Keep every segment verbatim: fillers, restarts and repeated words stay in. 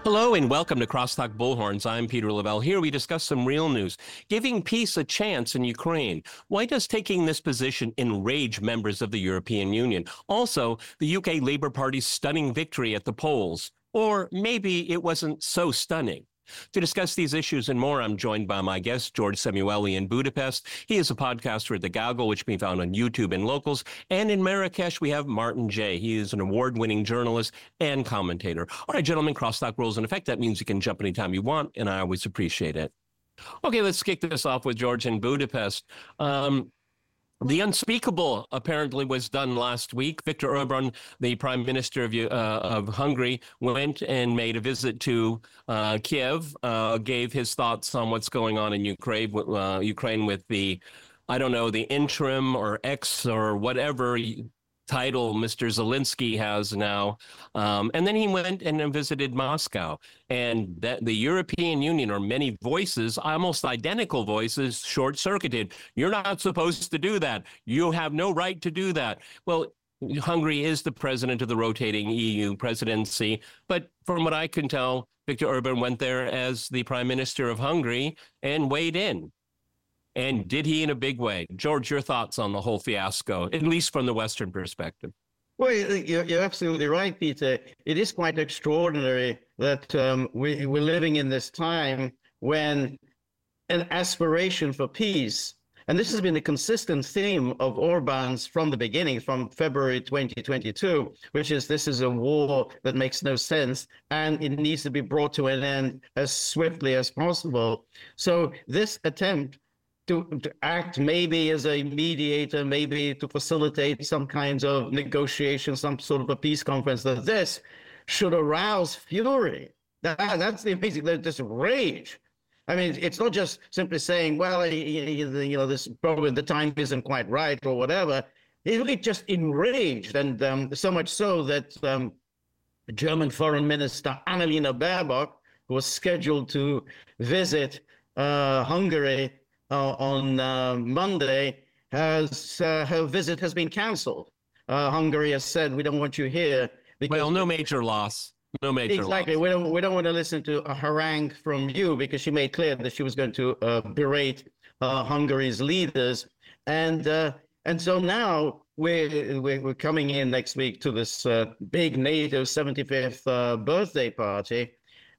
Hello and welcome to Crosstalk Bullhorns. I'm Peter Lavelle. Here we discuss some real news. Giving peace a chance in Ukraine. Why does taking this position enrage members of the European Union? Also, the U K Labour Party's stunning victory at the polls. Or maybe it wasn't so stunning. To discuss these issues and more, I'm joined by my guest, George Samueli in Budapest. He is a podcaster at The Gaggle, which can be found on YouTube and Locals. And in Marrakesh, we have Martin Jay. He is an award-winning journalist and commentator. All right, gentlemen, crosstalk rules in effect. That means you can jump anytime you want, and I always appreciate it. Okay, let's kick this off with George in Budapest. Um, The unspeakable apparently was done last week. Viktor Orban, the prime minister of, uh, of Hungary, went and made a visit to uh, Kiev, uh, gave his thoughts on what's going on in Ukraine, uh, Ukraine with the, I don't know, the interim or ex or whatever title Mister Zelensky has now. Um, and then he went and visited Moscow. And that the European Union, or many voices, almost identical voices, short-circuited. You're not supposed to do that. You have no right to do that. Well, Hungary is the president of the rotating E U presidency. But from what I can tell, Viktor Orban went there as the prime minister of Hungary and weighed in. And did he in a big way? George, your thoughts on the whole fiasco, at least from the Western perspective? Well, you're, you're absolutely right, Peter. It is quite extraordinary that um, we, we're living in this time when an aspiration for peace, and this has been a consistent theme of Orban's from the beginning, from February twenty twenty-two, which is this is a war that makes no sense and it needs to be brought to an end as swiftly as possible. So this attempt To, to act maybe as a mediator, maybe to facilitate some kinds of negotiation, some sort of a peace conference, that this should arouse fury. That, that's the amazing, this rage. I mean, it's not just simply saying, well, you know, this probably the time isn't quite right or whatever. It really just enraged, and um, so much so that um, German Foreign Minister Annalena Baerbock, who was scheduled to visit uh, Hungary Uh, on uh, Monday, has uh, her visit has been canceled. Uh, Hungary has said, we don't want you here. Well, no major loss. No major exactly. loss. Exactly. We don't, we don't want to listen to a harangue from you, because she made clear that she was going to uh, berate uh, Hungary's leaders. And uh, and so now we're, we're coming in next week to this uh, big NATO seventy-fifth uh, birthday party.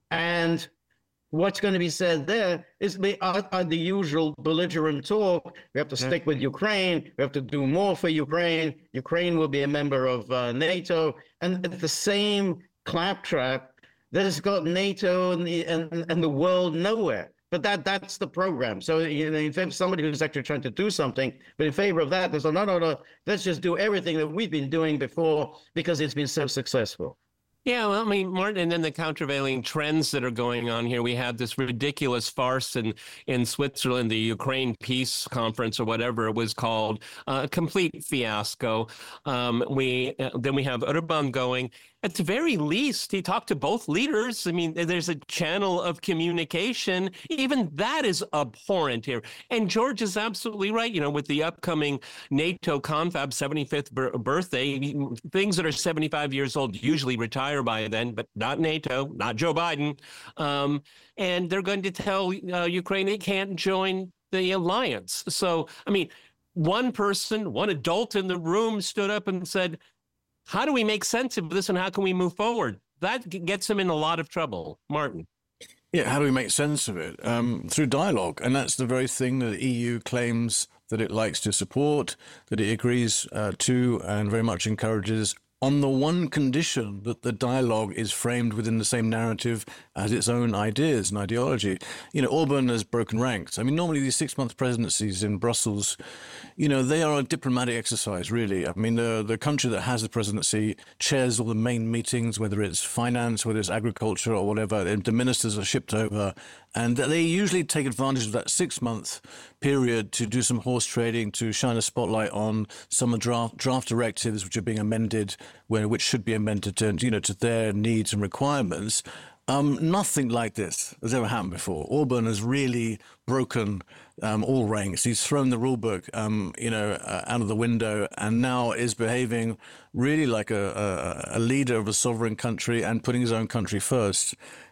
And what's going to be said there is the, uh, uh, the usual belligerent talk. We have to stick with Ukraine. We have to do more for Ukraine. Ukraine will be a member of uh, NATO. And the same claptrap that has got NATO and the, and, and the world nowhere. But that that's the program. So, you know, in favor of somebody who's actually trying to do something, but in favor of that, there's a no, no, no, let's just do everything that we've been doing before because it's been so successful. Yeah, well, I mean, Martin, and then the countervailing trends that are going on here. We had this ridiculous farce in, in Switzerland, the Ukraine Peace Conference or whatever it was called, a uh, complete fiasco. Um, we uh, then we have Orban going. At the very least, he talked to both leaders. I mean, there's a channel of communication. Even that is abhorrent here. And George is absolutely right. You know, with the upcoming NATO confab seventy-fifth bir- birthday, things that are seventy-five years old usually retire by then, but not NATO, not Joe Biden. Um, and they're going to tell uh, Ukraine they can't join the alliance. So, I mean, one person, one adult in the room stood up and said, how do we make sense of this and how can we move forward? That gets him in a lot of trouble. Martin. Yeah, how do we make sense of it? Um, through dialogue. And that's the very thing that the E U claims that it likes to support, that it agrees uh, to and very much encourages, on the one condition that the dialogue is framed within the same narrative as its own ideas and ideology. You know, Orban has broken ranks. I mean, normally these six-month presidencies in Brussels, you know, they are a diplomatic exercise, really. I mean, the, the country that has the presidency chairs all the main meetings, whether it's finance, whether it's agriculture or whatever. The ministers are shipped over, and they usually take advantage of that six-month period to do some horse trading, to shine a spotlight on some draft draft directives which are being amended, where which should be amended to, you know, to their needs and requirements. Um, nothing like this has ever happened before. Orban has really broken um, all ranks. He's thrown the rule book, um, you know, uh, out of the window, and now is behaving really like a, a, a leader of a sovereign country and putting his own country first.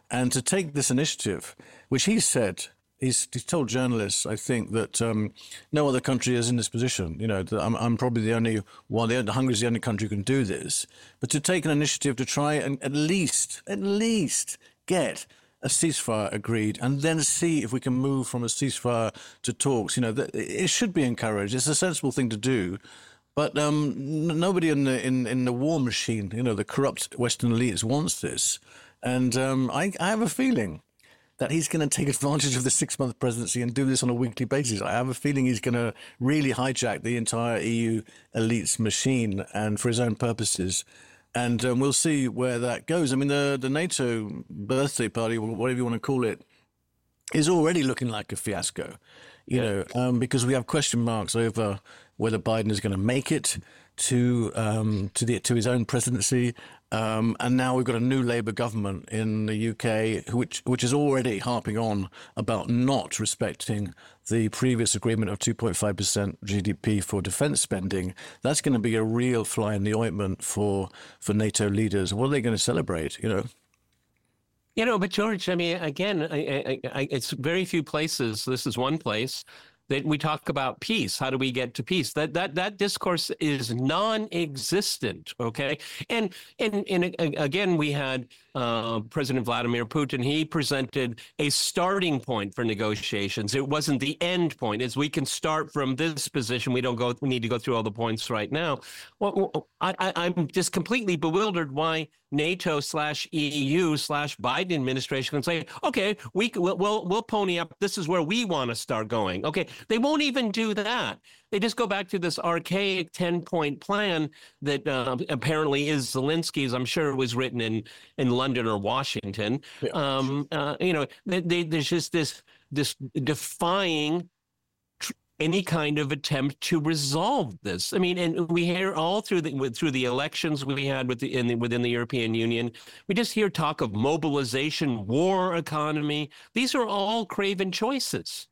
And to take this initiative, which he said, he's, he's told journalists, I think, that um, no other country is in this position. You know, that I'm, I'm probably the only one, the, Hungary is the only country who can do this. But to take an initiative to try and at least, at least get a ceasefire agreed and then see if we can move from a ceasefire to talks, you know, that it should be encouraged. It's a sensible thing to do. But um, n- nobody in the in, in the war machine, you know, the corrupt Western elites wants this. And um, I, I have a feeling that he's going to take advantage of the six-month presidency and do this on a weekly basis. I have a feeling he's going to really hijack the entire E U elites machine and for his own purposes. And um, we'll see where that goes. I mean, the, the NATO birthday party, whatever you want to call it, is already looking like a fiasco, you yeah. know, um, because we have question marks over whether Biden is going to make it to um, to the to his own presidency, um, and now we've got a new Labour government in the U K, which which is already harping on about not respecting the previous agreement of two point five percent G D P for defence spending. That's going to be a real fly in the ointment for for NATO leaders. What are they going to celebrate? You know. You know, but George, I mean, again, I, I, I, it's very few places. This is one place that we talk about peace. How do we get to peace? That that that discourse is non-existent. Okay, and and and again, we had uh, President Vladimir Putin. He presented a starting point for negotiations. It wasn't the end point. As we can start from this position, we don't go. We need to go through all the points right now. Well, I, I, I'm just completely bewildered why NATO slash E U slash Biden administration can say, okay, we we'll, we'll we'll pony up. This is where we want to start going. Okay, they won't even do that. They just go back to this archaic ten-point plan that uh, apparently is Zelensky's. I'm sure it was written in, in London or Washington. Yeah. Um, uh, you know, they, they, there's just this this defying any kind of attempt to resolve this. I mean, and we hear all through the through the elections we had with the, in the, within the European Union, we just hear talk of mobilization, war economy. These are all craven choices.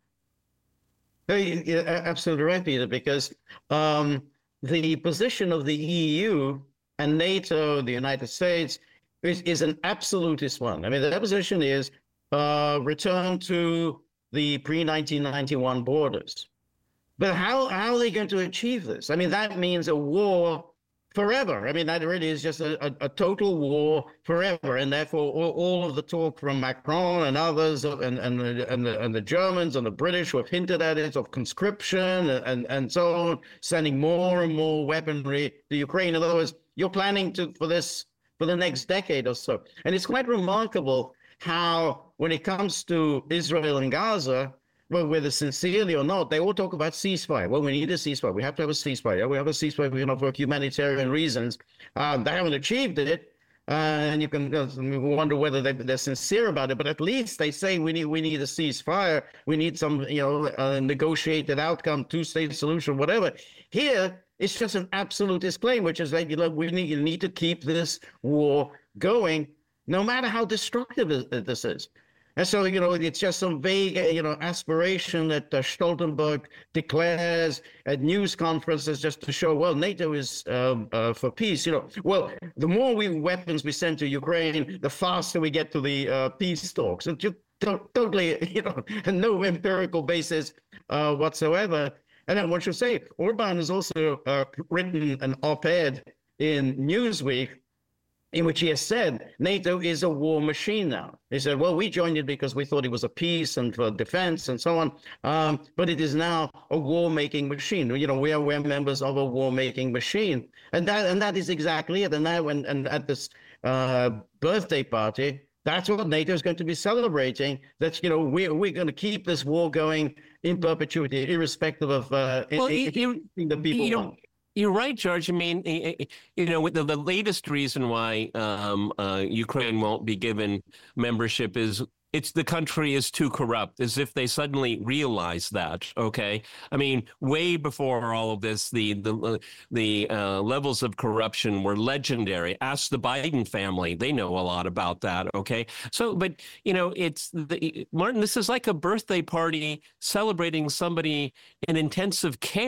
You're absolutely right, Peter, because um, the position of the E U and NATO, the United States, is, is an absolutist one. I mean, their position is uh, return to the pre nineteen ninety-one borders. But how, how are they going to achieve this? I mean, that means a war forever. I mean, that really is just a, a, a total war forever. And therefore, all, all of the talk from Macron and others and, and, the, and, the, and the Germans and the British who have hinted at it of conscription and, and so on, sending more and more weaponry to Ukraine. In other words, you're planning to for this for the next decade or so. And it's quite remarkable how, when it comes to Israel and Gaza, well, whether sincerely or not, they all talk about ceasefire. Well, we need a ceasefire. We have to have a ceasefire. We have a ceasefire you know, for humanitarian reasons. Um, they haven't achieved it, uh, and you can uh, wonder whether they, they're sincere about it. But at least they say we need we need a ceasefire. We need some you know uh, negotiated outcome, two-state solution, whatever. Here, it's just an absolutist claim, which is like you know, we need you need to keep this war going, no matter how destructive this is. And so, you know, it's just some vague, you know, aspiration that uh, Stoltenberg declares at news conferences just to show, well, NATO is um, uh, for peace. You know, well, the more we weapons we send to Ukraine, the faster we get to the uh, peace talks. And just to- totally, you know, no empirical basis uh, whatsoever. And then one should say, Orban has also uh, written an op-ed in Newsweek in which he has said NATO is a war machine now. He said, well, we joined it because we thought it was a peace and for defense and so on, um, but it is now a war-making machine. You know, we are we're members of a war-making machine, and that and that is exactly it. And now, and, and at this uh, birthday party, that's what NATO is going to be celebrating. That you know, we we're going to keep this war going in perpetuity, irrespective of uh, well, anything you, you, the people you want. You're right, George. I mean, you know, the, the latest reason why um, uh, Ukraine won't be given membership is it's the country is too corrupt, as if they suddenly realize that. OK, I mean, way before all of this, the the the uh, levels of corruption were legendary. Ask the Biden family. They know a lot about that. OK, so but, you know, it's the, Martin, this is like a birthday party celebrating somebody in intensive care.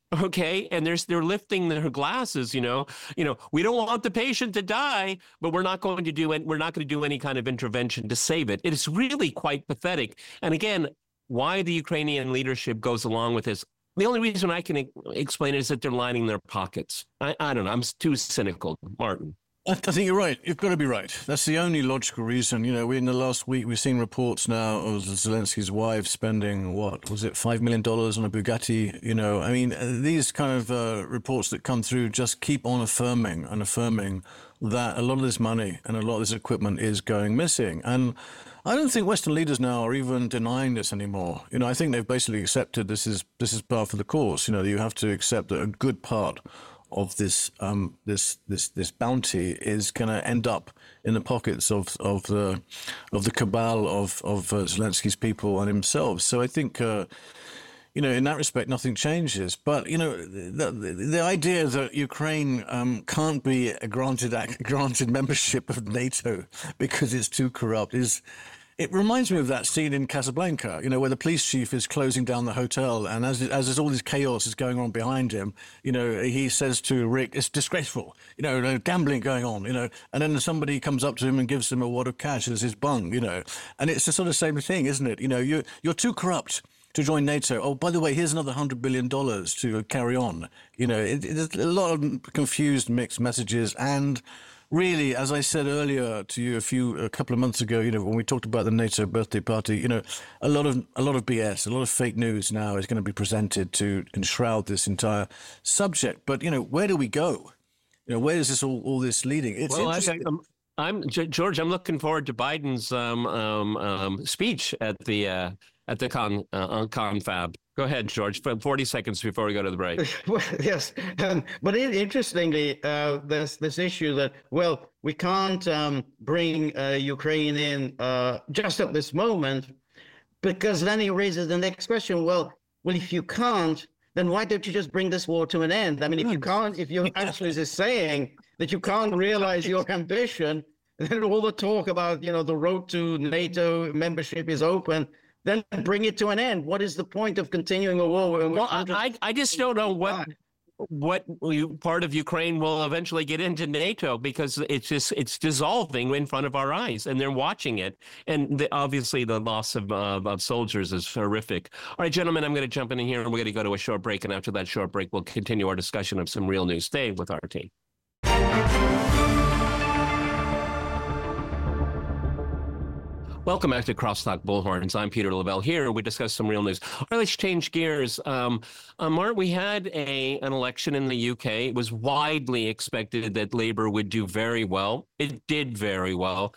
Okay, and they're they're lifting their glasses. You know, you know, we don't want the patient to die, but we're not going to do it. We're not going to do any kind of intervention to save it. It is really quite pathetic. And again, why the Ukrainian leadership goes along with this? The only reason I can explain it is that they're lining their pockets. I, I don't know. I'm too cynical, Martin. I think you're right. You've got to be right. That's the only logical reason. You know, we in the last week, we've seen reports now of Zelensky's wife spending, what, was it five million dollars on a Bugatti? You know, I mean, these kind of uh, reports that come through just keep on affirming and affirming that a lot of this money and a lot of this equipment is going missing. And I don't think Western leaders now are even denying this anymore. You know, I think they've basically accepted this is this is par for the course. You know, you have to accept that a good part of this um, this this this bounty is going to end up in the pockets of of the of the cabal of of uh, Zelensky's people and himself. So I think. Uh, You know, in that respect, nothing changes. But, you know, the, the, the idea that Ukraine um, can't be a granted granted membership of NATO because it's too corrupt is, it reminds me of that scene in Casablanca, you know, where the police chief is closing down the hotel. And as as there's all this chaos is going on behind him, you know, he says to Rick, it's disgraceful, you know, gambling going on, you know. And then somebody comes up to him and gives him a wad of cash as his bung, you know. And it's the sort of same thing, isn't it? You know, you you're too corrupt to join NATO. Oh, by the way, here's another hundred billion dollars to carry on. You know, it, it's a lot of confused, mixed messages. And really, as I said earlier to you a few, a couple of months ago, you know, when we talked about the NATO birthday party, you know, a lot of a lot of B S, a lot of fake news now is going to be presented to enshroud this entire subject. But you know, where do we go? You know, where is this all all this leading? It's well, interesting. I, I'm, I'm George. I'm looking forward to Biden's um, um, um, speech at the. Uh, At the con uh, confab. Go ahead, George. For forty seconds before we go to the break. Well, yes, um, but it, interestingly, uh, there's this issue that well, we can't um, bring uh, Ukraine in uh, just at this moment, because then he raises the next question. Well, well, if you can't, then why don't you just bring this war to an end? I mean, if you can't, if you're actually just saying that you can't realize your ambition, then all the talk about you know the road to NATO membership is open. Then bring it to an end. What is the point of continuing a war? Well, I, I just don't know what what part of Ukraine will eventually get into NATO, because it's just it's dissolving in front of our eyes, and they're watching it. And the, obviously, the loss of uh, of soldiers is horrific. All right, gentlemen, I'm going to jump in here, and we're going to go to a short break. And after that short break, we'll continue our discussion of some real news. Stay with R T. Welcome back to Crosstalk Bullhorns. I'm Peter Lavelle here. We discuss some real news. All right, let's change gears. Um, uh, Mart, we had a an election in the U K. It was widely expected that Labour would do very well. It did very well.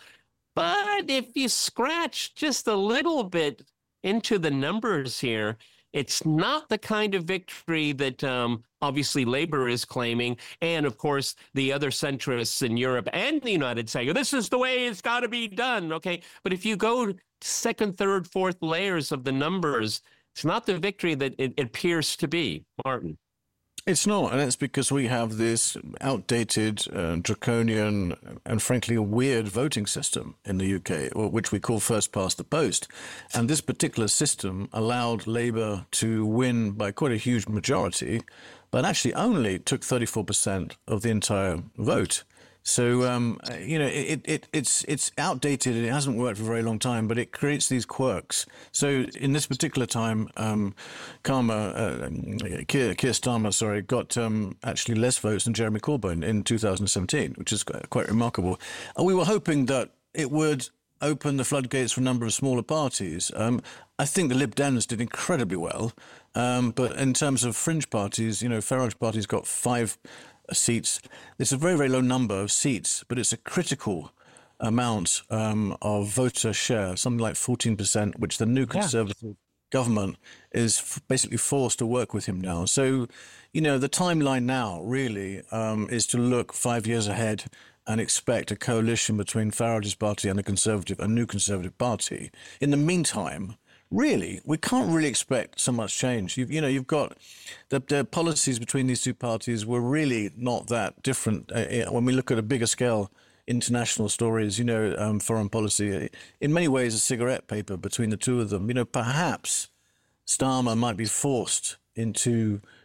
But if you scratch just a little bit into the numbers here, it's not the kind of victory that um, obviously Labour is claiming. And of course, the other centrists in Europe and the United States, this is the way it's got to be done. Okay. But if you go second, third, fourth layers of the numbers, it's not the victory that it, it appears to be. Martin. It's not, and it's because we have this outdated, uh, draconian, and frankly a weird voting system in the U K, which we call first past the post. And this particular system allowed Labour to win by quite a huge majority, but actually only took thirty-four percent of the entire vote. So, um, you know, it, it it's it's outdated and it hasn't worked for a very long time, but it creates these quirks. So in this particular time, um, Karma, uh, Keir, Keir Starmer, sorry, got um, actually less votes than Jeremy Corbyn in two thousand seventeen, which is quite remarkable. And we were hoping that it would open the floodgates for a number of smaller parties. Um, I think the Lib Dems did incredibly well. Um, but in terms of fringe parties, you know, Farage party's got five seats. It's a very, very low number of seats, but it's a critical amount um, of voter share, something like fourteen percent, which the new Conservative yeah. government is f- basically forced to work with him now. So, you know, the timeline now really um, is to look five years ahead and expect a coalition between Farage's party and the Conservative, a new Conservative party. In the meantime, really, we can't really expect so much change. You've, you know, you've got the, the policies between these two parties were really not that different. Uh, when we look at a bigger scale, international stories, you know, um, foreign policy, in many ways, a cigarette paper between the two of them. You know, perhaps Starmer might be forced into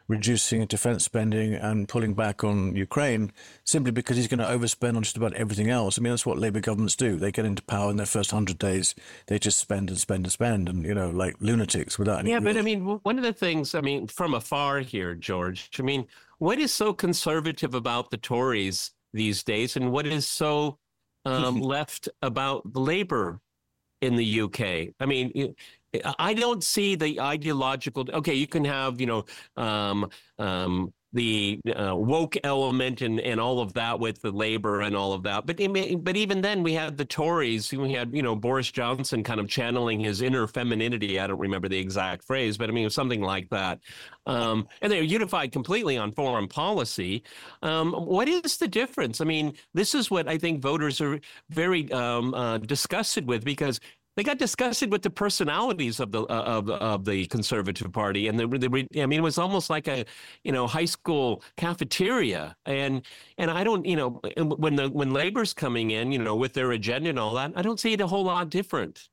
reducing defense spending and pulling back on Ukraine simply because he's going to overspend on just about everything else. I mean, that's what Labour governments do. They get into power in their first hundred days. They just spend and spend and spend and, you know, like lunatics without any... Yeah, but I mean, one of the things, I mean, from afar here, George, I mean, what is so conservative about the Tories these days, and what is so um, left about the Labour in the U K? I mean, I don't see the ideological. Okay, you can have, you know, um, um, the uh, woke element and, and all of that with the Labour and all of that. But but even then, we had the Tories. We had, you know, Boris Johnson kind of channeling his inner femininity. I don't remember the exact phrase, but I mean, it was something like that. Um, and they're unified completely on foreign policy. Um, what is the difference? I mean, this is what I think voters are very um, uh, disgusted with, because they got disgusted with the personalities of the uh, of of the Conservative Party, and the, the I mean, it was almost like a, you know, high school cafeteria. And and I don't, you know, when the when Labour's coming in, you know, with their agenda and all that, I don't see it a whole lot different.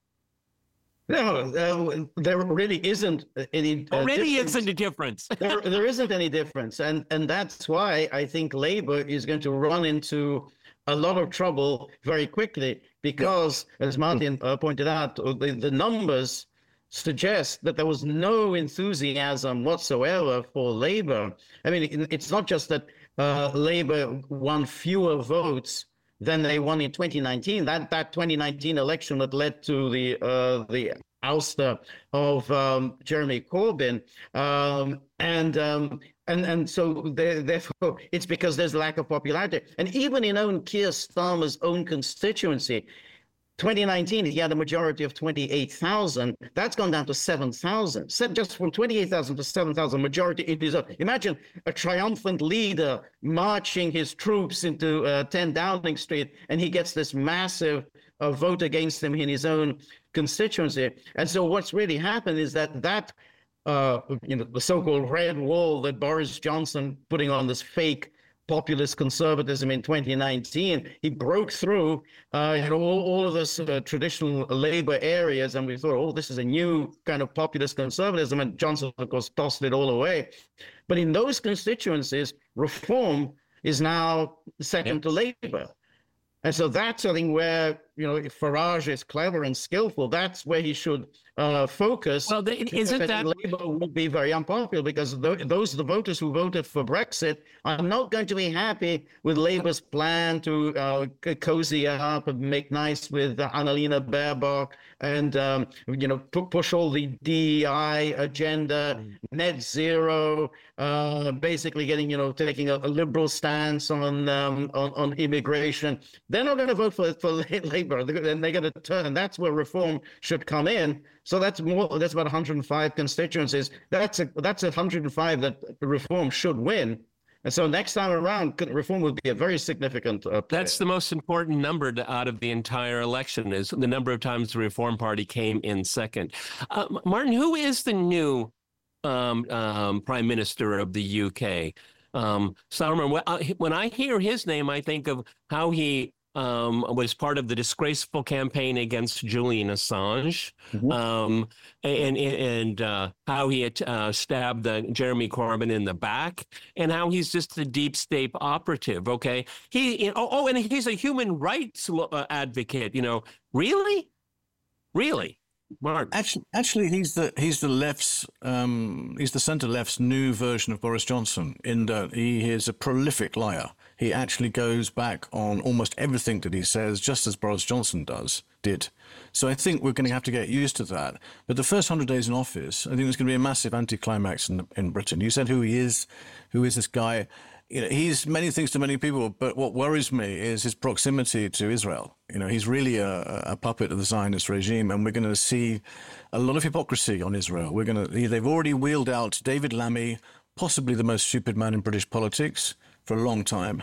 No, uh, there really isn't any. Uh, Already difference. isn't a difference. there, there isn't any difference, and and that's why I think Labour is going to run into a lot of trouble very quickly, because, as Martin uh, pointed out, the, the numbers suggest that there was no enthusiasm whatsoever for Labour. I mean, it's not just that uh, Labour won fewer votes than they won in twenty nineteen. That that twenty nineteen election that led to the uh, the ouster of um, Jeremy Corbyn, um, and um, and and so therefore it's because there's lack of popularity. And even in own Keir Starmer's own constituency, twenty nineteen, he had a majority of twenty-eight thousand. That's gone down to seven thousand. So just from twenty-eight thousand to seven thousand, majority in his own. Imagine a triumphant leader marching his troops into uh, ten Downing Street, and he gets this massive uh, vote against him in his own constituency. And so what's really happened is that that uh, you know, the so-called red wall that Boris Johnson putting on this fake populist conservatism in twenty nineteen, he broke through uh, you know, all, all of this uh, traditional Labour areas, and we thought, oh, this is a new kind of populist conservatism, and Johnson, of course, tossed it all away. But in those constituencies, reform is now second yep. to Labour. And so that's something where, you know, if Farage is clever and skillful, that's where he should uh, focus. Well, they, isn't that Labour would be very unpopular, because th those the voters who voted for Brexit are not going to be happy with Labour's plan to uh, cozy up and make nice with uh, Annalena Baerbock and um, you know pu push all the D E I agenda, mm. net zero, uh, basically getting you know taking a, a liberal stance on um, on, on immigration. They're not going to vote for for Labour, and they're going to turn, and that's where reform should come in. So that's more. That's about one hundred five constituencies. That's a that's one hundred five that reform should win. And so next time around, reform would be a very significant. Uh, that's the most important number to, out of the entire election, is the number of times the Reform Party came in second. Uh, Martin, who is the new um, um, Prime Minister of the U K? Um, Starmer. When I hear his name, I think of how he Um, was part of the disgraceful campaign against Julian Assange, mm-hmm. um, and and uh, how he had uh, stabbed uh, Jeremy Corbyn in the back, and how he's just a deep state operative. Okay, he oh, oh and he's a human rights uh, advocate. You know, really, really. Mark. Actually, actually, he's the he's the left's um, he's the centre left's new version of Boris Johnson. In that he is a prolific liar. He actually goes back on almost everything that he says, just as Boris Johnson does did. So I think we're going to have to get used to that. But the first hundred days in office, I think there's going to be a massive anticlimax in in Britain. You said who he is, who is this guy? You know, he's many things to many people, but what worries me is his proximity to Israel. You know, he's really a, a puppet of the Zionist regime, and we're going to see a lot of hypocrisy on Israel. We're going to, they've already wheeled out David Lammy, possibly the most stupid man in British politics for a long time.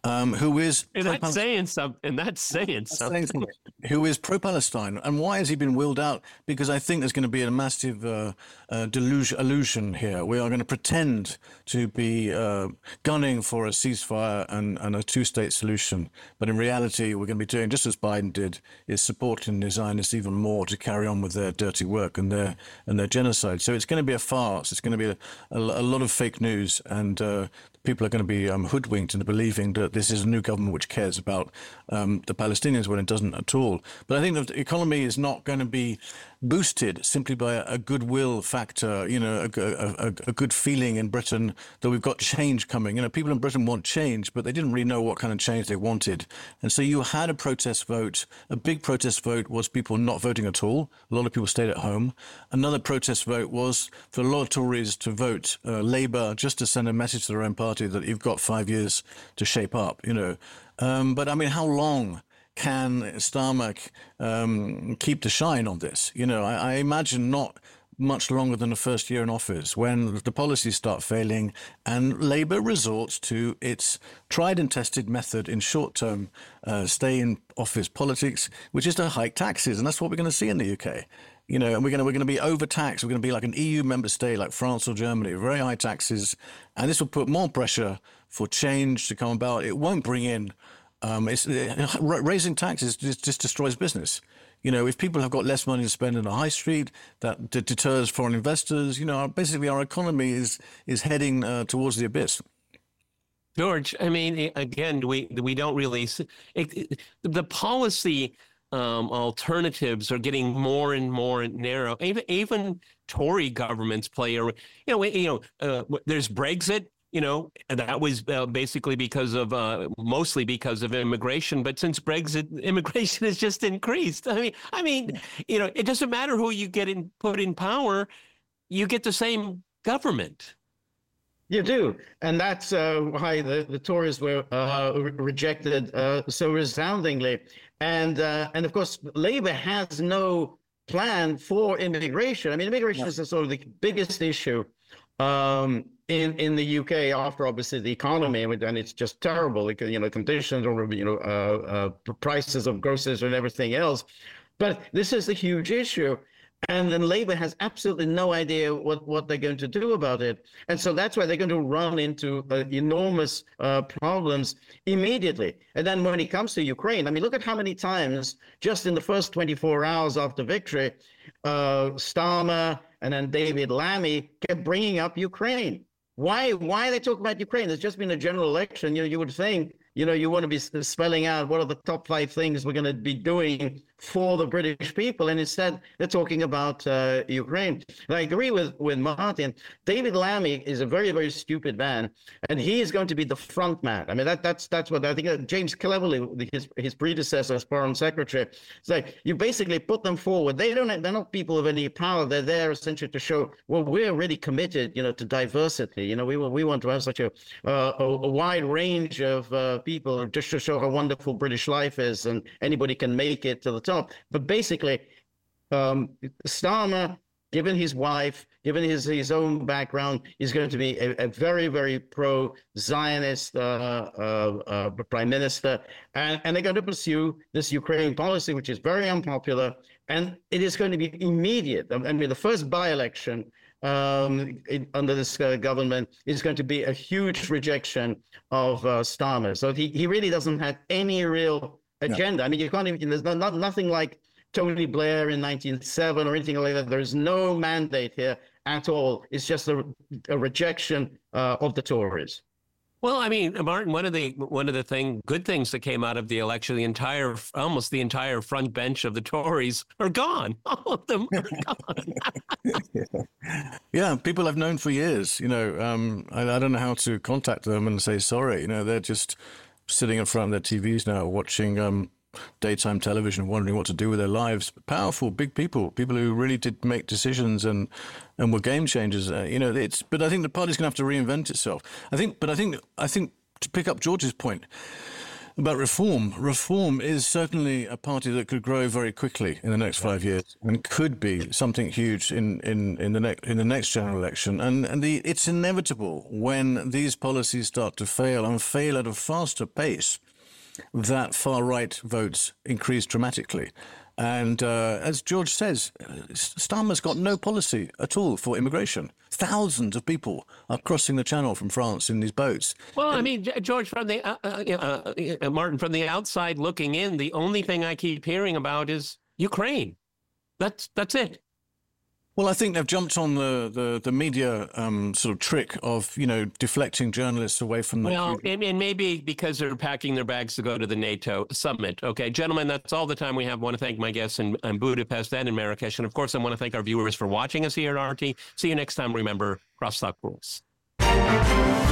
um, who is and that's saying something. And that's saying something. something. Who is pro-Palestine, and why has he been wheeled out? Because I think there's going to be a massive uh, uh, delusion, illusion here. We are going to pretend to be uh, gunning for a ceasefire and, and a two-state solution, but in reality, we're going to be doing just as Biden did, is supporting the Zionists even more to carry on with their dirty work and their and their genocide. So it's going to be a farce. It's going to be a, a, a lot of fake news, and uh, people are going to be um, hoodwinked into believing that this is a new government which cares about um, the Palestinians when it doesn't at all. But I think the economy is not going to be boosted simply by a goodwill factor, you know, a, a, a good feeling in Britain that we've got change coming. You know, people in Britain want change, but they didn't really know what kind of change they wanted. And so you had a protest vote. A big protest vote was people not voting at all. A lot of people stayed at home. Another protest vote was for a lot of Tories to vote uh, Labour just to send a message to their own party that you've got five years to shape up, you know. Um, but I mean, how long can Starmer um, keep the shine on this? You know, I, I imagine not much longer than the first year in office, when the policies start failing and Labour resorts to its tried and tested method in short-term uh, stay-in-office politics, which is to hike taxes. And that's what we're going to see in the U K. You know, and we're going to we're going to be overtaxed. We're going to be like an E U member state like France or Germany, very high taxes, and this will put more pressure for change to come about. It won't bring in. Um, it's uh, raising taxes just, just destroys business. You know, if people have got less money to spend in the high street, that d- deters foreign investors. You know, basically our economy is is heading uh, towards the abyss. George, I mean, again, we we don't really it, it, the policy. Um, alternatives are getting more and more narrow. Even even Tory governments play a, you know, you know, uh, there's Brexit. You know, and that was uh, basically because of uh, mostly because of immigration. But since Brexit, immigration has just increased. I mean, I mean, you know, it doesn't matter who you get in put in power, you get the same government. You do, and that's uh, why the, the Tories were uh, re- rejected uh, so resoundingly. And uh, and of course, Labour has no plan for immigration. I mean, immigration yeah. is a sort of the biggest issue um, in in the U K after obviously the economy, and it's just terrible. Because, you know, conditions or you know uh, uh, prices of groceries and everything else. But this is a huge issue. And then Labour has absolutely no idea what, what they're going to do about it. And so that's why they're going to run into uh, enormous uh, problems immediately. And then when it comes to Ukraine, I mean, look at how many times just in the first twenty-four hours after victory, uh, Starmer and then David Lammy kept bringing up Ukraine. Why, why are they talking about Ukraine? There's just been a general election. You know, you would think, you know, you want to be spelling out what are the top five things we're going to be doing for the British people. And instead, they're talking about uh, Ukraine. And I agree with, with Martin. David Lammy is a very, very stupid man. And he is going to be the front man. I mean, that that's that's what I think. Uh, James Cleverly, his his predecessor as foreign secretary, it's like you basically put them forward. They don't, they're not people of any power. They're there essentially to show, well, we're really committed, you know, to diversity. You know, we, we want to have such a, uh, a, a wide range of uh, people just to show how wonderful British life is, and anybody can make it to the top. But basically, um, Starmer, given his wife, given his, his own background, is going to be a, a very, very pro-Zionist uh, uh, uh, prime minister. And, and they're going to pursue this Ukraine policy, which is very unpopular. And it is going to be immediate. I mean, the first by-election Um, it, under this uh, government is going to be a huge rejection of uh, Starmer. So he, he really doesn't have any real agenda. Yeah. I mean, you can't even, there's not, not, nothing like Tony Blair in nineteen oh seven or anything like that. There's no mandate here at all. It's just a, a rejection uh, of the Tories. Well, I mean, Martin, one of the one of the thing, good things that came out of the election, the entire, almost the entire front bench of the Tories are gone. All of them are gone. yeah. yeah, people I've known for years. You know, um, I, I don't know how to contact them and say sorry. You know, they're just sitting in front of their T Vs now, watching um, daytime television, wondering what to do with their lives. Powerful, big people, people who really did make decisions and and were game changers. Uh, you know, it's. But I think the party's going to have to reinvent itself. I think. But I think. I think to pick up George's point, About reform. Reform is certainly a party that could grow very quickly in the next five years and could be something huge in, in, in the next in the next general election. And and the it's inevitable when these policies start to fail and fail at a faster pace that far right votes increase dramatically. And uh, as George says, Starmer's got no policy at all for immigration. Thousands of people are crossing the channel from France in these boats. Well, I mean, George, from the uh, uh, uh, Martin, from the outside looking in, the only thing I keep hearing about is Ukraine. That's that's it. Well, I think they've jumped on the the, the media um, sort of trick of, you know, deflecting journalists away from the... Well, and, and maybe because they're packing their bags to go to the NATO summit. Okay, gentlemen, that's all the time we have. I want to thank my guests in, in Budapest and in Marrakesh. And of course, I want to thank our viewers for watching us here at R T. See you next time. Remember, crosstalk rules.